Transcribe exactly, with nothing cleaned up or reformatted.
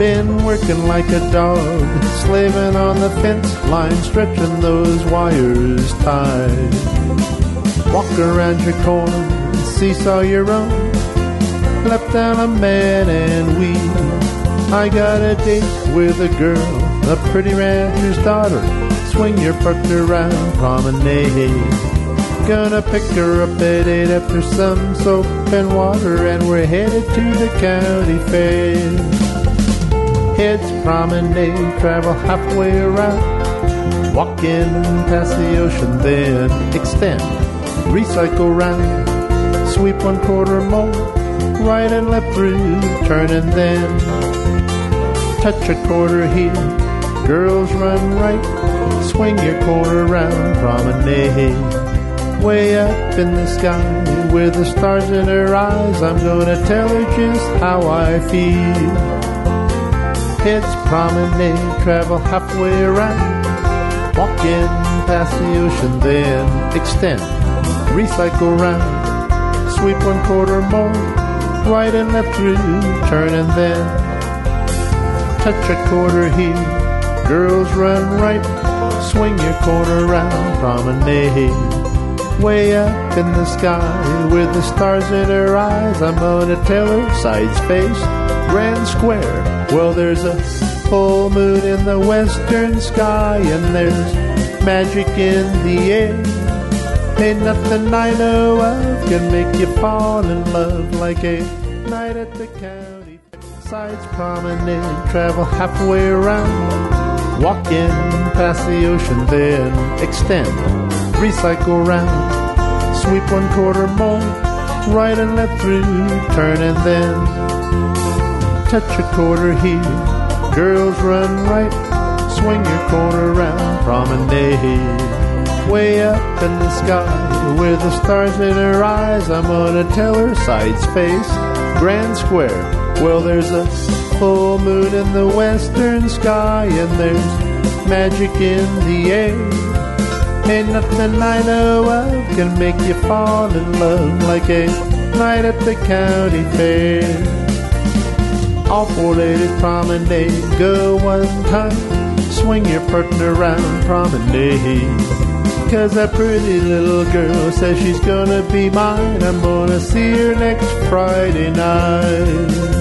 Been working like a dog, slaving on the fence line, stretching those wires tight. Walk around your corner, seesaw your own, left down a man and weed. I got a date with a girl, a pretty rancher's daughter. Swing your partner around promenade. Gonna pick her up at eight after some soap and water, and we're headed to the county fair. Heads promenade, travel halfway around, walk in past the ocean, then extend, recycle round, sweep one quarter more, right and left through, turn and then touch a quarter here, girls run right, swing your corner round, promenade. Way up in the sky, with the stars in her eyes, I'm gonna tell her just how I feel. Heads promenade, travel halfway around, walk in past the ocean, then extend, recycle round, sweep one quarter more, right and left through, turn and then touch a quarter here, girls run right, swing your corner round, promenade. Way up in the sky, with the stars in her eyes, I'm gonna tell her, sides face, grand square. Well, there's a full moon in the western sky, and there's magic in the air. Ain't nothing I know of can make you fall in love like a night at the county. Sides promenade, travel halfway around, walk in past the ocean, then extend, recycle round, sweep one quarter more, right and left through, turn and then touch a quarter here, girls run right, swing your corner round, promenade. Way up in the sky, with the stars in her eyes, I'm gonna tell her, sides face, grand square. Well, there's a full moon in the western sky, and there's magic in the air. Ain't nothing I know of can make you fall in love like a night at the county fair. All four-legged promenade, go one time, swing your partner round, promenade. Cause that pretty little girl says she's gonna be mine, I'm gonna see her next Friday night.